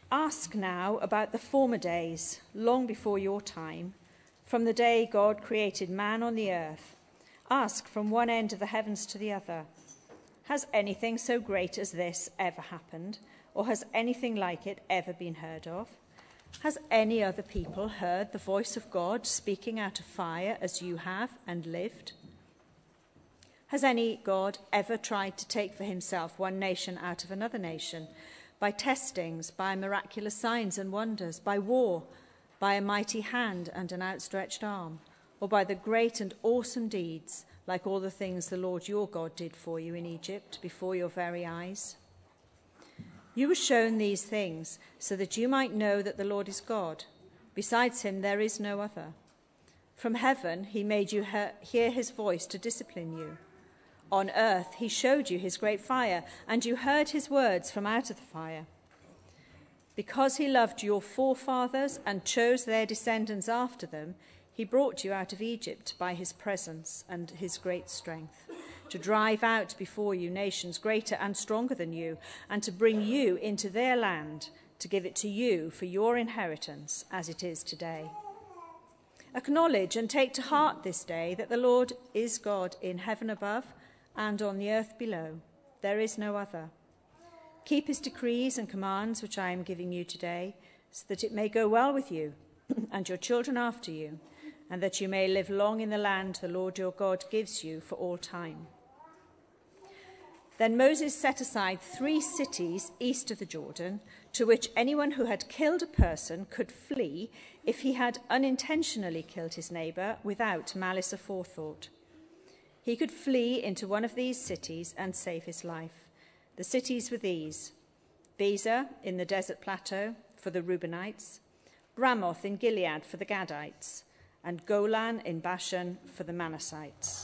Ask now about the former days, long before your time, from the day God created man on the earth. Ask from one end of the heavens to the other. Has anything so great as this ever happened, or has anything like it ever been heard of? Has any other people heard the voice of God speaking out of fire as you have and lived? Has any God ever tried to take for himself one nation out of another nation, by testings, by miraculous signs and wonders, by war, by a mighty hand and an outstretched arm, or by the great and awesome deeds, like all the things the Lord your God did for you in Egypt before your very eyes? You were shown these things so that you might know that the Lord is God. Besides him there is no other. From heaven he made you hear his voice to discipline you. On earth he showed you his great fire, and you heard his words from out of the fire. Because he loved your forefathers and chose their descendants after them, he brought you out of Egypt by his presence and his great strength, to drive out before you nations greater and stronger than you, and to bring you into their land, to give it to you for your inheritance, as it is today. Acknowledge and take to heart this day that the Lord is God in heaven above and on the earth below. There is no other. Keep his decrees and commands, which I am giving you today, so that it may go well with you and your children after you, and that you may live long in the land the Lord your God gives you for all time. Then Moses set aside 3 cities east of the Jordan, to which anyone who had killed a person could flee if he had unintentionally killed his neighbour without malice aforethought. He could flee into one of these cities and save his life. The cities were these: Bezer in the desert plateau for the Reubenites, Ramoth in Gilead for the Gadites, and Golan in Bashan for the Manassites.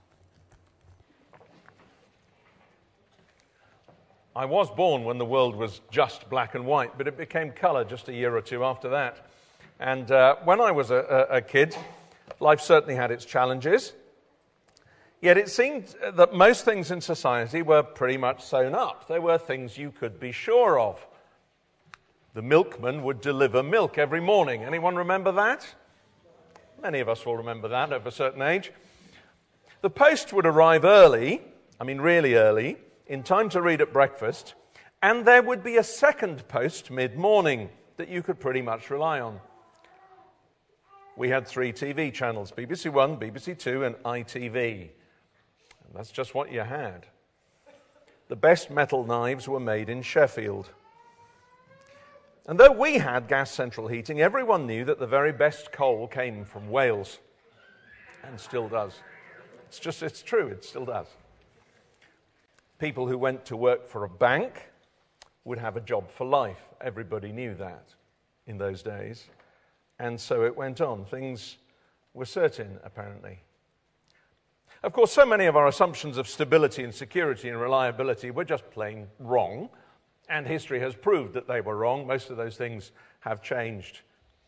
I was born when the world was just black and white, but it became colour just a year or two after that. And when I was a kid, life certainly had its challenges. Yet it seemed that most things in society were pretty much sewn up. There were things you could be sure of. The milkman would deliver milk every morning. Anyone remember that? Many of us will remember that of a certain age. The post would arrive early, really early, in time to read at breakfast, and there would be a second post mid-morning that you could pretty much rely on. We had 3 TV channels, BBC One, BBC Two, and ITV. And that's just what you had. The best metal knives were made in Sheffield. And though we had gas central heating, everyone knew that the very best coal came from Wales. And still does. It's true, it still does. People who went to work for a bank would have a job for life. Everybody knew that in those days. And so it went on. Things were certain, apparently. Of course, so many of our assumptions of stability and security and reliability were just plain wrong. And history has proved that they were wrong. Most of those things have changed.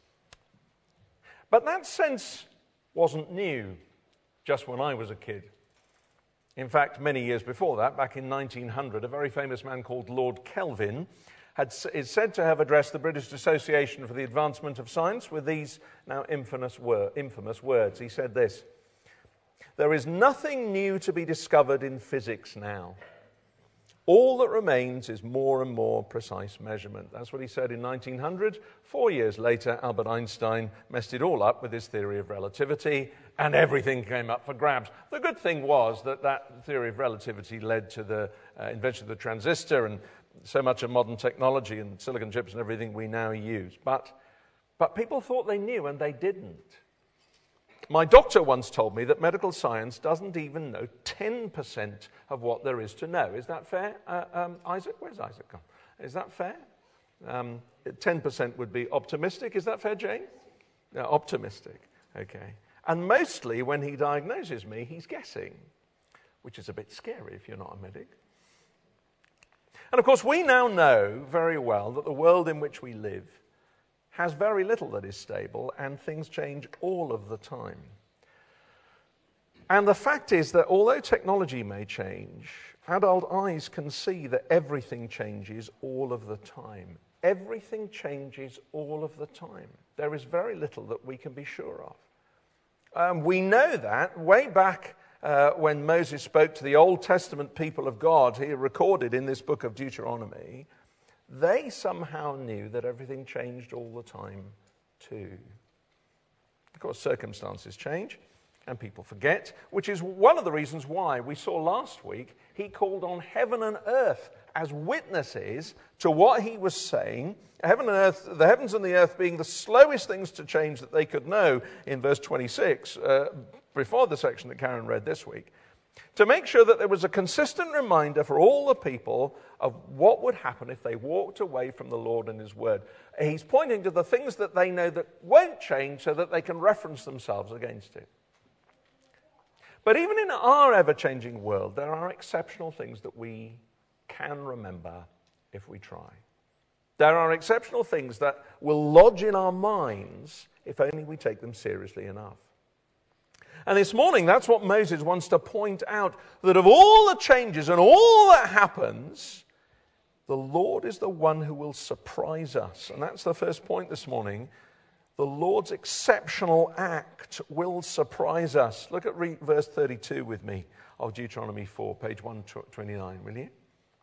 But that sense wasn't new just when I was a kid. In fact, many years before that, back in 1900, a very famous man called Lord Kelvin is said to have addressed the British Association for the Advancement of Science with these now infamous words. He said this: "There is nothing new to be discovered in physics now. All that remains is more and more precise measurement." That's what he said in 1900. 4 years later, Albert Einstein messed it all up with his theory of relativity, and everything came up for grabs. The good thing was that theory of relativity led to the invention of the transistor and so much of modern technology and silicon chips and everything we now use. But people thought they knew, and they didn't. My doctor once told me that medical science doesn't even know 10% of what there is to know. Is that fair, Isaac? Where's Isaac gone? Is that fair? 10% would be optimistic. Is that fair, Jane? No, optimistic. Okay. And mostly when he diagnoses me, he's guessing, which is a bit scary if you're not a medic. And of course, we now know very well that the world in which we live has very little that is stable, and things change all of the time. And the fact is that although technology may change, adult eyes can see that everything changes all of the time. everything changes all of the time. There is very little that we can be sure of. We know that way back when Moses spoke to the Old Testament people of God, here recorded in this book of Deuteronomy, they somehow knew that everything changed all the time too. Of course, circumstances change and people forget, which is one of the reasons why we saw last week he called on heaven and earth as witnesses to what he was saying. Heaven and earth, the heavens and the earth being the slowest things to change that they could know in verse 26, before the section that Karen read this week, to make sure that there was a consistent reminder for all the people of what would happen if they walked away from the Lord and his word. He's pointing to the things that they know that won't change so that they can reference themselves against it. But even in our ever-changing world, there are exceptional things that we can remember if we try. There are exceptional things that will lodge in our minds if only we take them seriously enough. And this morning, that's what Moses wants to point out, that of all the changes and all that happens, the Lord is the one who will surprise us. And that's the first point this morning. The Lord's exceptional act will surprise us. Look at verse 32 with me of Deuteronomy 4, page 129, will you?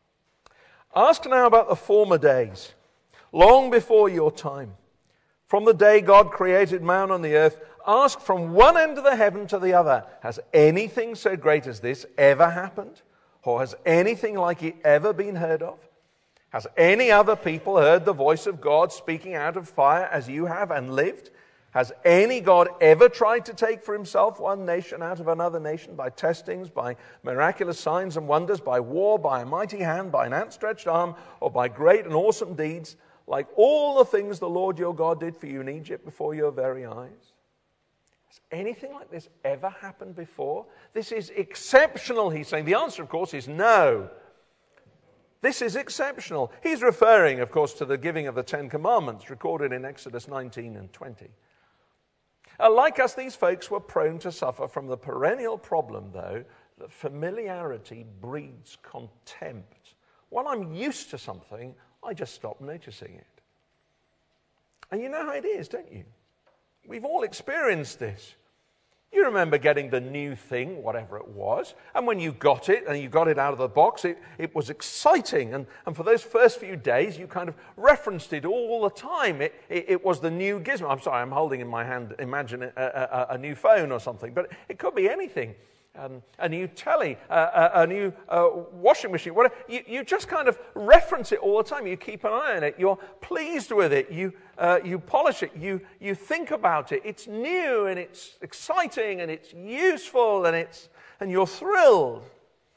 Ask now about the former days, long before your time. From the day God created man on the earth, ask from one end of the heaven to the other, has anything so great as this ever happened? Or has anything like it ever been heard of? Has any other people heard the voice of God speaking out of fire as you have and lived? Has any God ever tried to take for himself one nation out of another nation by testings, by miraculous signs and wonders, by war, by a mighty hand, by an outstretched arm, or by great and awesome deeds, like all the things the Lord your God did for you in Egypt before your very eyes? Has anything like this ever happened before? This is exceptional, he's saying. The answer, of course, is no. This is exceptional. He's referring, of course, to the giving of the Ten Commandments recorded in Exodus 19 and 20. Like us, these folks were prone to suffer from the perennial problem, though, that familiarity breeds contempt. When I'm used to something, I just stop noticing it. And you know how it is, don't you? We've all experienced this. You remember getting the new thing, whatever it was, and when you got it, and you got it out of the box, it was exciting. And for those first few days, you kind of referenced it all the time. It was the new gizmo. I'm sorry, I'm holding in my hand, imagine a new phone or something, but it could be anything. A new telly, a new washing machine, whatever. You just kind of reference it all the time. You keep an eye on it. You're pleased with it. You polish it. You think about it. It's new and it's exciting and it's useful and you're thrilled.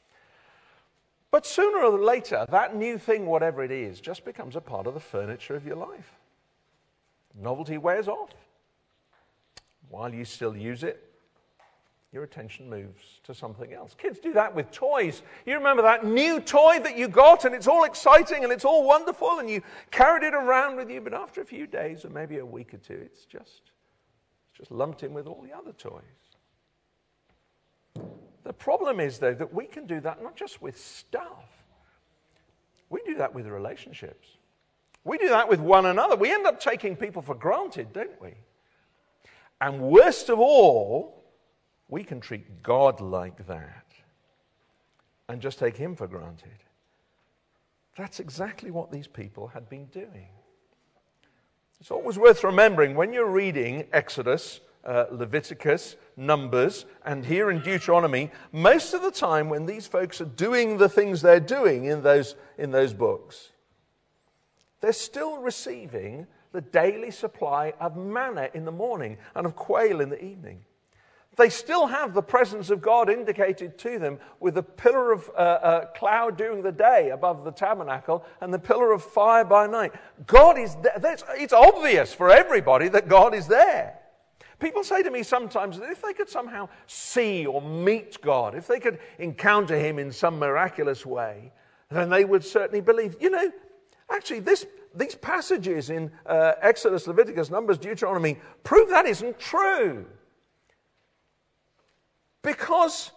But sooner or later, that new thing, whatever it is, just becomes a part of the furniture of your life. Novelty wears off. While you still use it, your attention moves to something else. Kids do that with toys. You remember that new toy that you got and it's all exciting and it's all wonderful and you carried it around with you, but after a few days or maybe a week or two, it's just lumped in with all the other toys. The problem is, though, that we can do that not just with stuff. We do that with relationships. We do that with one another. We end up taking people for granted, don't we? And worst of all, we can treat God like that and just take him for granted. That's exactly what these people had been doing. It's always worth remembering when you're reading Exodus, Leviticus, Numbers, and here in Deuteronomy, most of the time when these folks are doing the things they're doing in those books, they're still receiving the daily supply of manna in the morning and of quail in the evening. They still have the presence of God indicated to them with a pillar of cloud during the day above the tabernacle and the pillar of fire by night. God is there. It's obvious for everybody that God is there. People say to me sometimes that if they could somehow see or meet God, if they could encounter him in some miraculous way, then they would certainly believe. You know, actually these passages in Exodus, Leviticus, Numbers, Deuteronomy prove that isn't true. Because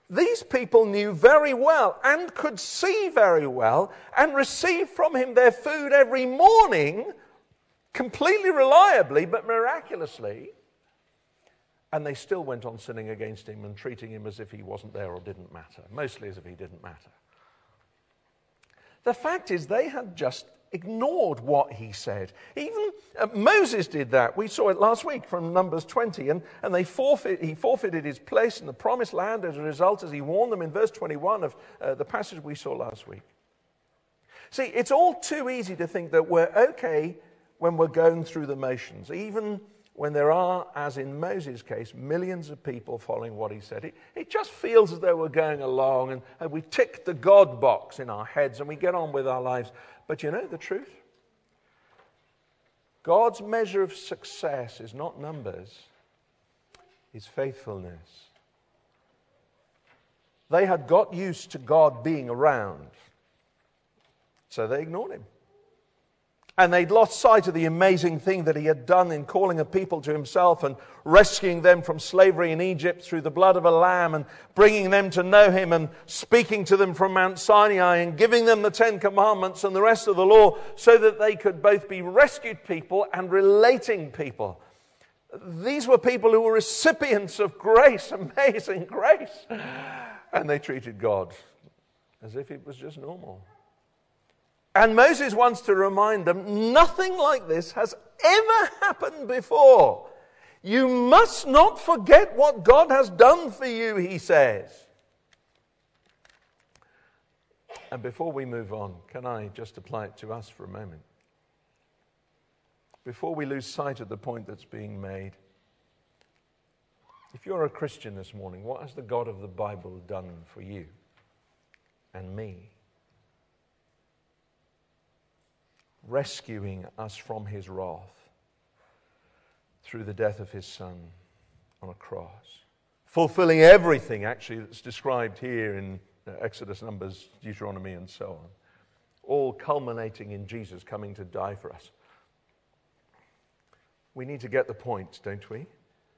These people knew very well and could see very well and received from him their food every morning, completely reliably but miraculously. And they still went on sinning against him and treating him as if he wasn't there or didn't matter, mostly as if he didn't matter. The fact is, they had just ignored what he said. Even Moses did that. We saw it last week from Numbers 20, and he forfeited his place in the promised land as a result, as he warned them in verse 21 of the passage we saw last week. See, it's all too easy to think that we're okay when we're going through the motions, even when there are, as in Moses' case, millions of people following what he said. It just feels as though we're going along and we tick the God box in our heads and we get on with our lives. But you know the truth? God's measure of success is not numbers, it's faithfulness. They had got used to God being around, so they ignored him. And they'd lost sight of the amazing thing that he had done in calling a people to himself and rescuing them from slavery in Egypt through the blood of a lamb and bringing them to know him and speaking to them from Mount Sinai and giving them the 10 Commandments and the rest of the law so that they could both be rescued people and relating people. These were people who were recipients of grace, amazing grace. And they treated God as if it was just normal. And Moses wants to remind them, nothing like this has ever happened before. You must not forget what God has done for you, he says. And before we move on, can I just apply it to us for a moment? Before we lose sight of the point that's being made, if you're a Christian this morning, what has the God of the Bible done for you and me? Rescuing us from his wrath through the death of his Son on a cross. Fulfilling everything, actually, that's described here in Exodus, Numbers, Deuteronomy, and so on. All culminating in Jesus coming to die for us. We need to get the point, don't we?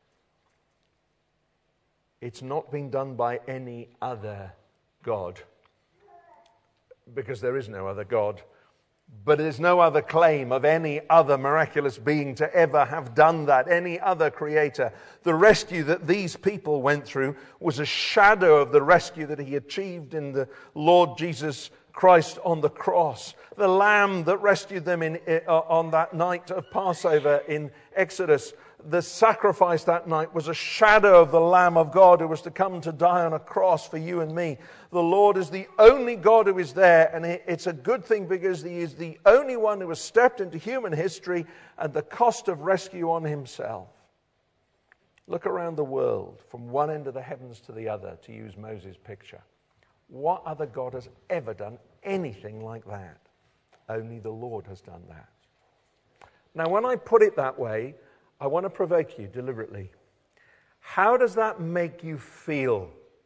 It's not been done by any other God, because there is no other God. But there's no other claim of any other miraculous being to ever have done that, any other creator. The rescue that these people went through was a shadow of the rescue that he achieved in the Lord Jesus Christ on the cross. The lamb that rescued them on that night of Passover in Exodus. The sacrifice that night was a shadow of the Lamb of God who was to come to die on a cross for you and me. The Lord is the only God who is there, and it's a good thing because he is the only one who has stepped into human history at the cost of rescue on himself. Look around the world, from one end of the heavens to the other, to use Moses' picture. What other God has ever done anything like that? Only the Lord has done that. Now, when I put it that way, I want to provoke you deliberately. How does that make you feel?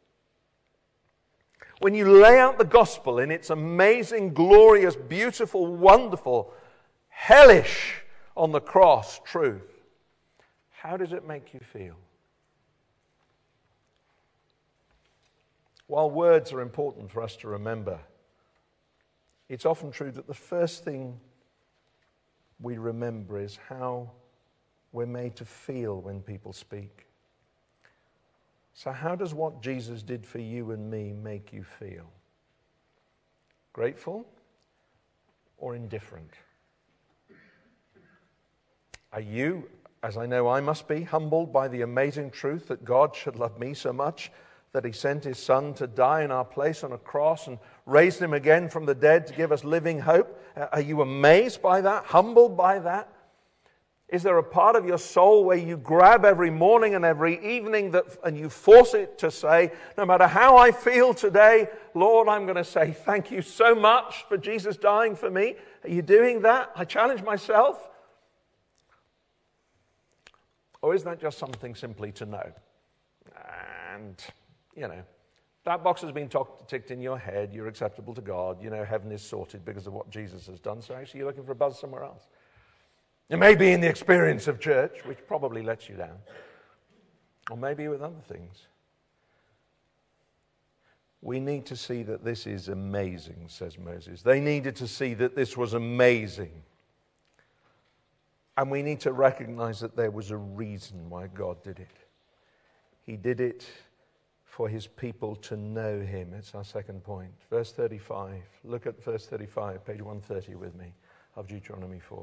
When you lay out the gospel in its amazing, glorious, beautiful, wonderful, hellish on the cross truth, how does it make you feel? While words are important for us to remember, it's often true that the first thing we remember is how we're made to feel when people speak. So how does what Jesus did for you and me make you feel? Grateful or indifferent? Are you, as I know I must be, humbled by the amazing truth that God should love me so much that he sent his Son to die in our place on a cross and raised him again from the dead to give us living hope? Are you amazed by that, humbled by that? Is there a part of your soul where you grab every morning and every evening and you force it to say, no matter how I feel today, Lord, I'm going to say thank you so much for Jesus dying for me? Are you doing that? I challenge myself. Or is that just something simply to know? And, that box has been ticked in your head. You're acceptable to God. Heaven is sorted because of what Jesus has done. So actually you're looking for a buzz somewhere else. It may be in the experience of church, which probably lets you down. Or maybe with other things. We need to see that this is amazing, says Moses. They needed to see that this was amazing. And we need to recognize that there was a reason why God did it. He did it for his people to know him. It's our second point. Verse 35. Look at verse 35, page 130 with me of Deuteronomy 4.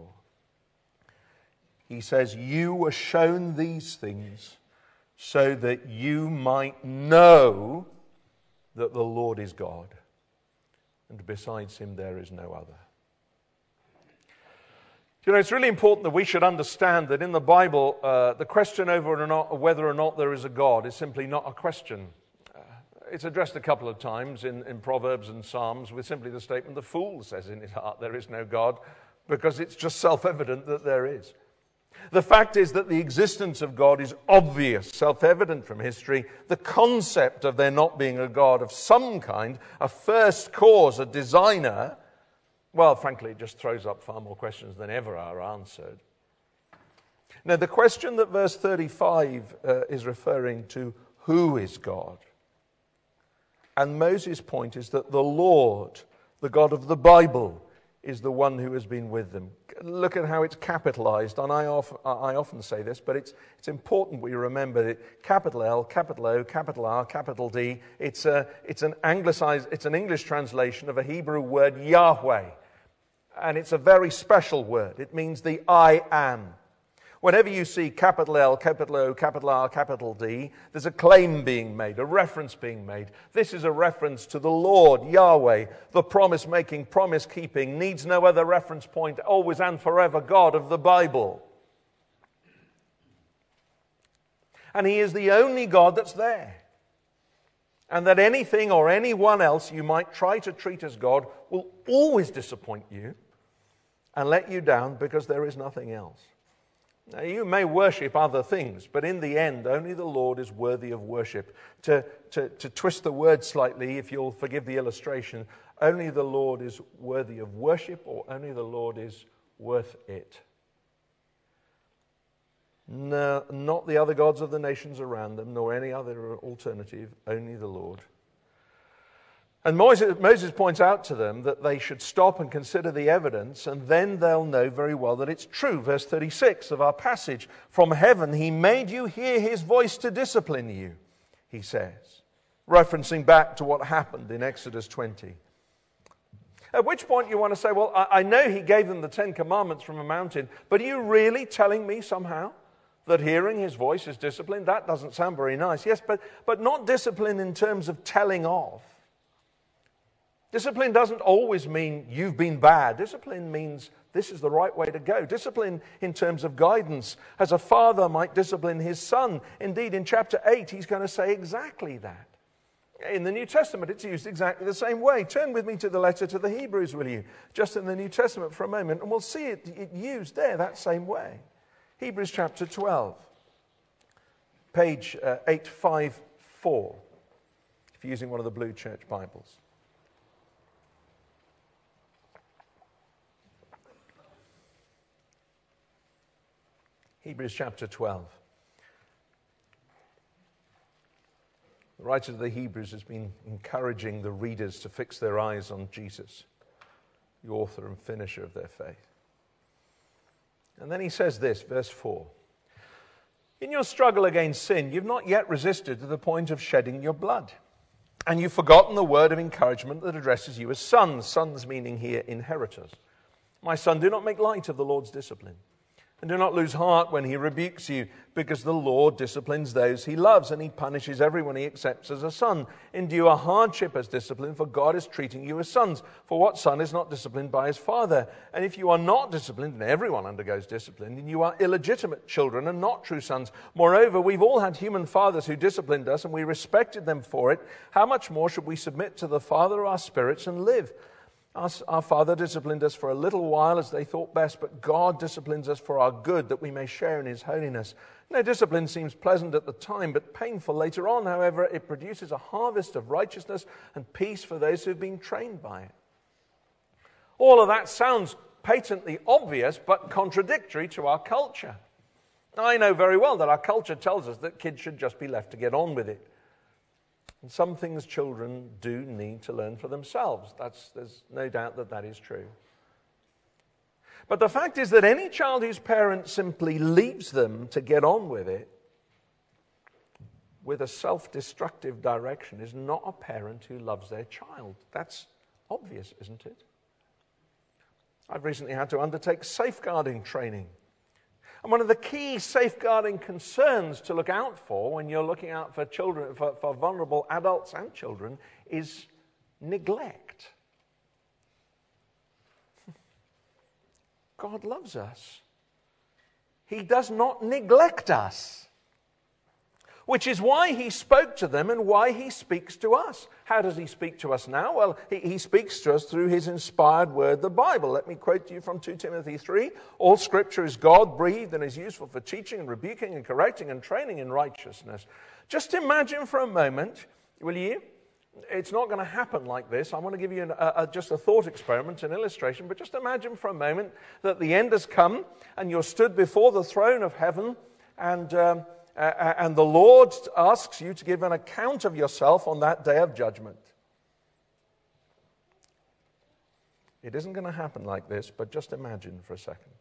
He says, you were shown these things so that you might know that the Lord is God, and besides him there is no other. You know, it's really important that we should understand that in the Bible, the question over whether or not there is a God is simply not a question. It's addressed a couple of times in Proverbs and Psalms with simply the statement, the fool says in his heart there is no God, because it's just self-evident that there is. The fact is that the existence of God is obvious, self-evident from history. The concept of there not being a God of some kind, a first cause, a designer, well, frankly, it just throws up far more questions than ever are answered. Now, the question that verse 35 is referring to, who is God? And Moses' point is that the Lord, the God of the Bible, is the one who has been with them. Look at how it's capitalized, and I often say this, but it's important we remember it. Capital L, capital O, capital R, capital D. It's an English translation of a Hebrew word, Yahweh. And it's a very special word. It means the I am. Whenever you see capital L, capital O, capital R, capital D, there's a claim being made, a reference being made. This is a reference to the Lord, Yahweh, the promise-making, promise-keeping, needs no other reference point, always and forever God of the Bible. And he is the only God that's there. And that anything or anyone else you might try to treat as God will always disappoint you and let you down, because there is nothing else. Now, you may worship other things, but in the end, only the Lord is worthy of worship. To twist the word slightly, if you'll forgive the illustration, only the Lord is worthy of worship, or only the Lord is worth it. No, not the other gods of the nations around them, nor any other alternative, only the Lord. And Moses points out to them that they should stop and consider the evidence, and then they'll know very well that it's true. Verse 36 of our passage, from heaven he made you hear his voice to discipline you, he says, referencing back to what happened in Exodus 20. At which point you want to say, well, I know he gave them the 10 Commandments from a mountain, but are you really telling me somehow that hearing his voice is discipline? That doesn't sound very nice. Yes, but not discipline in terms of telling off. Discipline doesn't always mean you've been bad. Discipline means this is the right way to go. Discipline in terms of guidance, as a father might discipline his son. Indeed, in chapter 8, he's going to say exactly that. In the New Testament, it's used exactly the same way. Turn with me to the letter to the Hebrews, will you? Just in the New Testament for a moment, and we'll see it used there that same way. Hebrews chapter 12, page 854, if you're using one of the blue church Bibles. Hebrews chapter 12. The writer of the Hebrews has been encouraging the readers to fix their eyes on Jesus, the author and finisher of their faith. And then he says this, verse 4. In your struggle against sin, you've not yet resisted to the point of shedding your blood. And you've forgotten the word of encouragement that addresses you as sons. Sons meaning here inheritors. My son, do not make light of the Lord's discipline. And do not lose heart when he rebukes you, because the Lord disciplines those he loves, and he punishes everyone he accepts as a son. Endure hardship as discipline, for God is treating you as sons. For what son is not disciplined by his father? And if you are not disciplined, and everyone undergoes discipline, then you are illegitimate children and not true sons. Moreover, we've all had human fathers who disciplined us, and we respected them for it. How much more should we submit to the Father of our spirits and live? Our father disciplined us for a little while as they thought best, but God disciplines us for our good, that we may share in his holiness. No discipline seems pleasant at the time, but painful later on. However, it produces a harvest of righteousness and peace for those who have been trained by it. All of that sounds patently obvious, but contradictory to our culture. I know very well that our culture tells us that kids should just be left to get on with it. And some things children do need to learn for themselves. There's no doubt that that is true. But the fact is that any child whose parent simply leaves them to get on with it, with a self-destructive direction, is not a parent who loves their child. That's obvious, isn't it? I've recently had to undertake safeguarding training. And one of the key safeguarding concerns to look out for when you're looking out for children, for vulnerable adults and children, is neglect. God loves us. He does not neglect us. Which is why he spoke to them and why he speaks to us. How does he speak to us now? Well, he speaks to us through his inspired word, the Bible. Let me quote to you from 2 Timothy 3. All scripture is God-breathed and is useful for teaching and rebuking and correcting and training in righteousness. Just imagine for a moment, will you? It's not going to happen like this. I want to give you just a thought experiment, an illustration, but just imagine for a moment that the end has come and you're stood before the throne of heaven and the Lord asks you to give an account of yourself on that day of judgment. It isn't going to happen like this, but just imagine for a second.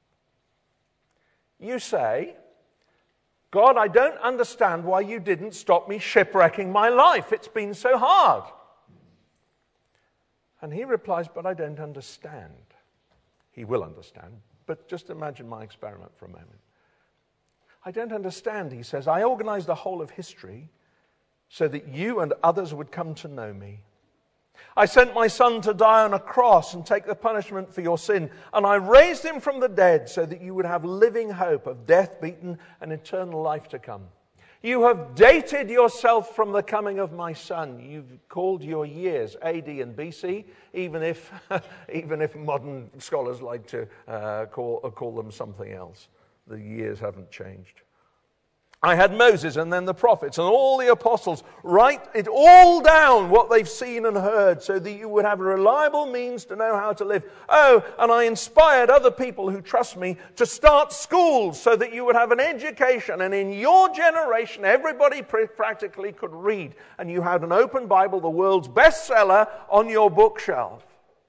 You say, God, I don't understand why you didn't stop me shipwrecking my life. It's been so hard. And he replies, but I don't understand. He will understand, but just imagine my experiment for a moment. I don't understand, he says. I organized the whole of history so that you and others would come to know me. I sent my son to die on a cross and take the punishment for your sin. And I raised him from the dead so that you would have living hope of death beaten and eternal life to come. You have dated yourself from the coming of my son. You've called your years AD and BC, even if modern scholars like to call them something else. The years haven't changed. I had Moses and then the prophets and all the apostles write it all down, what they've seen and heard, so that you would have a reliable means to know how to live. Oh, and I inspired other people who trust me to start schools so that you would have an education. And in your generation, everybody practically could read. And you had an open Bible, the world's bestseller, on your bookshelf.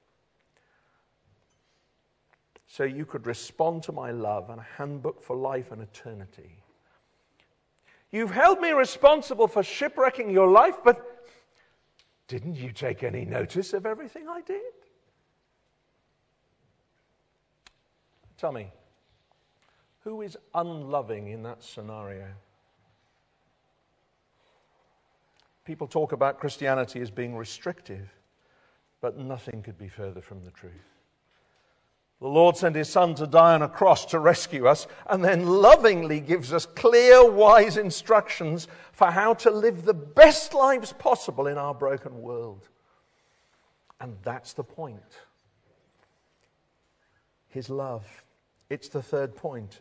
So you could respond to my love and a handbook for life and eternity. You've held me responsible for shipwrecking your life, but didn't you take any notice of everything I did? Tell me, who is unloving in that scenario? People talk about Christianity as being restrictive, but nothing could be further from the truth. The Lord sent his son to die on a cross to rescue us, and then lovingly gives us clear, wise instructions for how to live the best lives possible in our broken world. And that's the point. His love. It's the third point.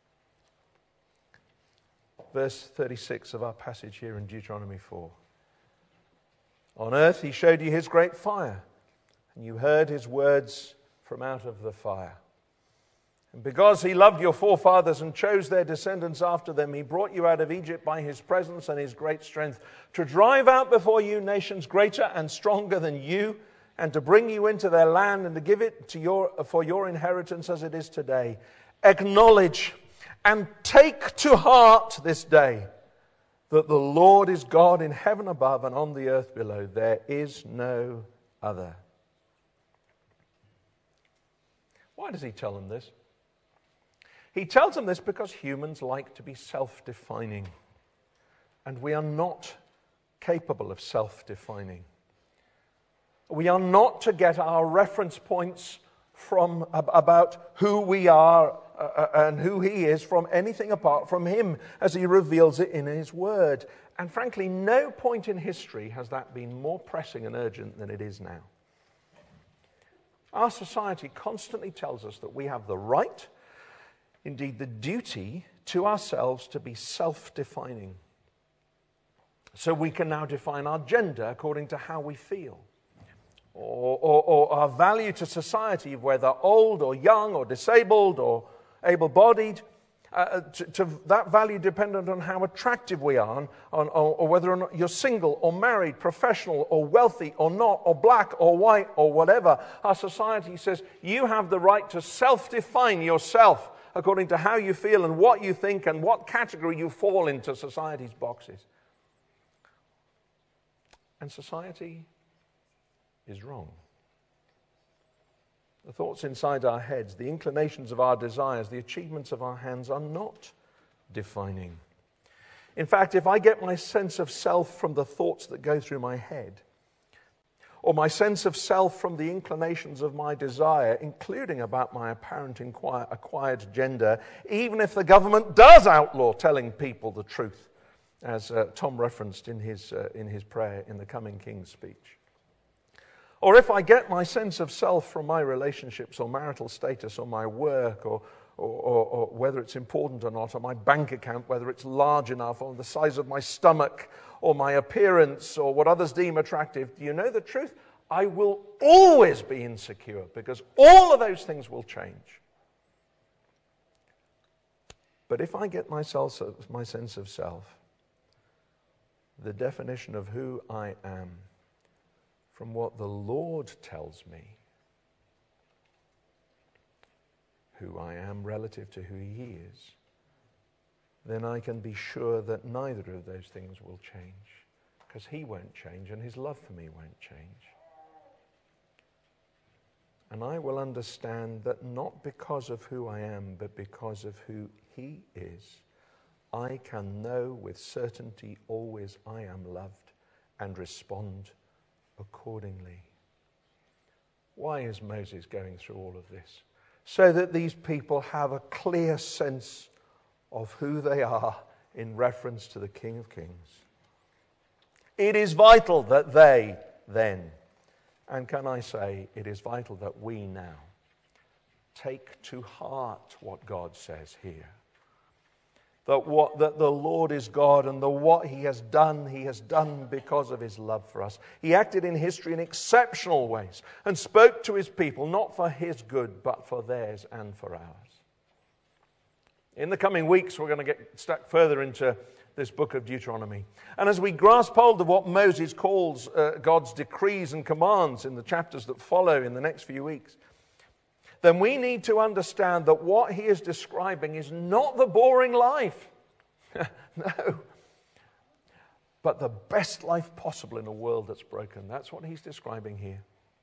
Verse 36 of our passage here in Deuteronomy 4. On earth he showed you his great fire, and you heard his words from out of the fire. And because he loved your forefathers and chose their descendants after them, he brought you out of Egypt by his presence and his great strength to drive out before you nations greater and stronger than you, and to bring you into their land and to give it to for your inheritance as it is today. Acknowledge and take to heart this day that the Lord is God in heaven above and on the earth below. There is no other. Why does he tell them this? He tells them this because humans like to be self-defining. And we are not capable of self-defining. We are not to get our reference points from about who we are and who he is from anything apart from him as he reveals it in his word. And frankly, no point in history has that been more pressing and urgent than it is now. Our society constantly tells us that we have the right, indeed the duty, to ourselves to be self-defining. So we can now define our gender according to how we feel. Or our value to society, whether old or young or disabled or able-bodied. to that value dependent on how attractive we are, or whether or not you're single or married, professional or wealthy or not, or black or white or whatever. Our society says you have the right to self-define yourself according to how you feel and what you think and what category you fall into society's boxes. And society is wrong. The thoughts inside our heads, the inclinations of our desires, the achievements of our hands are not defining. In fact, if I get my sense of self from the thoughts that go through my head, or my sense of self from the inclinations of my desire, including about my apparent acquired gender, even if the government does outlaw telling people the truth, as Tom referenced in his prayer in the Coming King's speech. Or if I get my sense of self from my relationships or marital status or my work or whether it's important or not, or my bank account, whether it's large enough, or the size of my stomach or my appearance or what others deem attractive, do you know the truth? I will always be insecure because all of those things will change. But if I get my sense of self, the definition of who I am, from what the Lord tells me, who I am relative to who He is, then I can be sure that neither of those things will change, because He won't change and His love for me won't change. And I will understand that not because of who I am, but because of who He is, I can know with certainty always I am loved and respond accordingly. Why is Moses going through all of this? So that these people have a clear sense of who they are in reference to the King of Kings. It is vital that they then, and can I say, it is vital that we now take to heart what God says here. That the Lord is God, and what He has done because of His love for us. He acted in history in exceptional ways and spoke to His people, not for His good, but for theirs and for ours. In the coming weeks, we're going to get stuck further into this book of Deuteronomy. And as we grasp hold of what Moses calls God's decrees and commands in the chapters that follow in the next few weeks, then we need to understand that what he is describing is not the boring life. No. But the best life possible in a world that's broken. That's what he's describing here.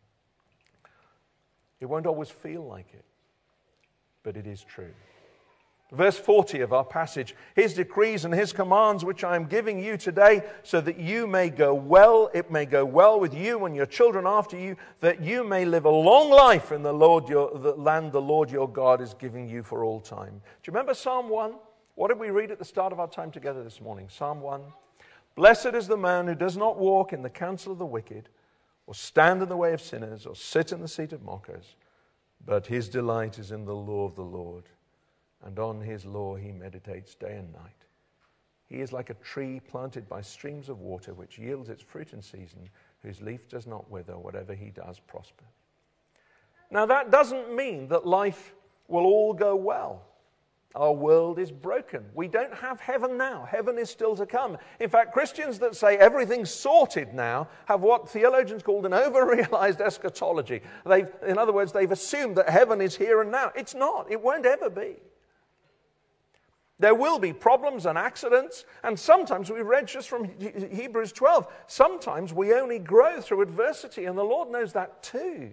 It won't always feel like it, but it is true. Verse 40 of our passage, His decrees and His commands which I am giving you today, so that you may go well, it may go well with you and your children after you, that you may live a long life in the land the Lord your God is giving you for all time. Do you remember Psalm 1? What did we read at the start of our time together this morning? Psalm 1. Blessed is the man who does not walk in the counsel of the wicked, or stand in the way of sinners, or sit in the seat of mockers, but his delight is in the law of the Lord. And on His law he meditates day and night. He is like a tree planted by streams of water, which yields its fruit in season, whose leaf does not wither, whatever he does prosper. Now that doesn't mean that life will all go well. Our world is broken. We don't have heaven now. Heaven is still to come. In fact, Christians that say everything's sorted now have what theologians called an over-realized eschatology. In other words, they've assumed that heaven is here and now. It's not. It won't ever be. There will be problems and accidents, and sometimes we read just from Hebrews 12, sometimes we only grow through adversity, and the Lord knows that too.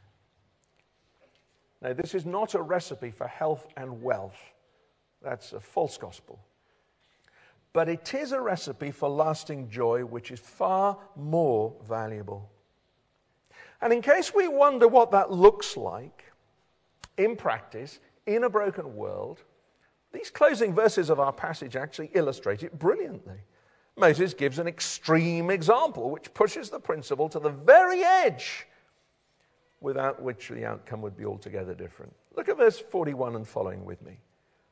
Now, this is not a recipe for health and wealth. That's a false gospel. But it is a recipe for lasting joy, which is far more valuable. And in case we wonder what that looks like in practice, in a broken world, these closing verses of our passage actually illustrate it brilliantly. Moses gives an extreme example which pushes the principle to the very edge, without which the outcome would be altogether different. Look at verse 41 and following with me.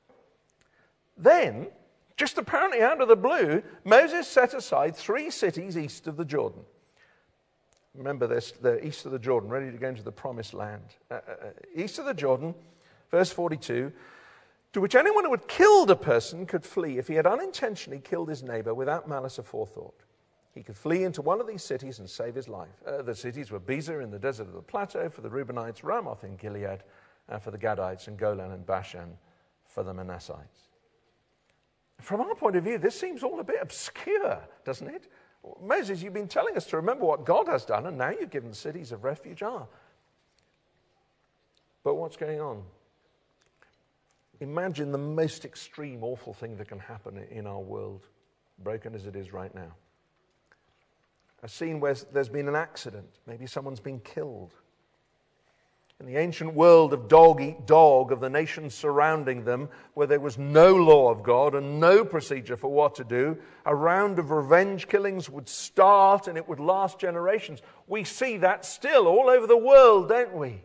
Then, just apparently out of the blue, Moses set aside 3 cities east of the Jordan. Remember this, they're east of the Jordan, ready to go into the promised land. East of the Jordan, verse 42, To which anyone who had killed a person could flee if he had unintentionally killed his neighbor without malice aforethought. He could flee into one of these cities and save his life. The cities were Bezer in the desert of the plateau for the Reubenites, Ramoth in Gilead for the Gadites, and Golan and Bashan for the Manassites. From our point of view, this seems all a bit obscure, doesn't it? Moses, you've been telling us to remember what God has done, and now you've given cities of refuge. But what's going on? Imagine the most extreme, awful thing that can happen in our world, broken as it is right now. A scene where there's been an accident. Maybe someone's been killed. In the ancient world of dog eat dog, of the nations surrounding them, where there was no law of God and no procedure for what to do, a round of revenge killings would start and it would last generations. We see that still all over the world, don't we?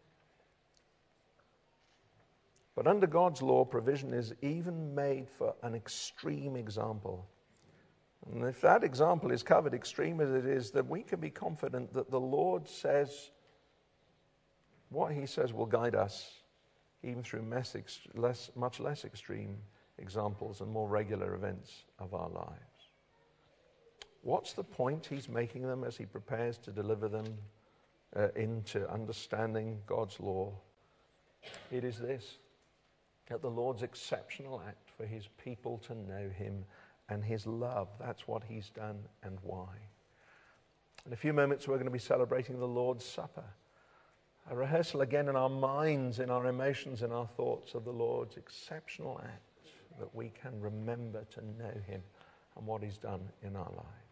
But under God's law, provision is even made for an extreme example. And if that example is covered, extreme as it is, then we can be confident that the Lord says what he says will guide us, even through much less extreme examples and more regular events of our lives. What's the point he's making them as he prepares to deliver them into understanding God's law? It is this, that the Lord's exceptional act for his people to know him and his love. That's what he's done and why. In a few moments we're going to be celebrating the Lord's Supper. A rehearsal again in our minds, in our emotions, in our thoughts of the Lord's exceptional act that we can remember to know him and what he's done in our lives.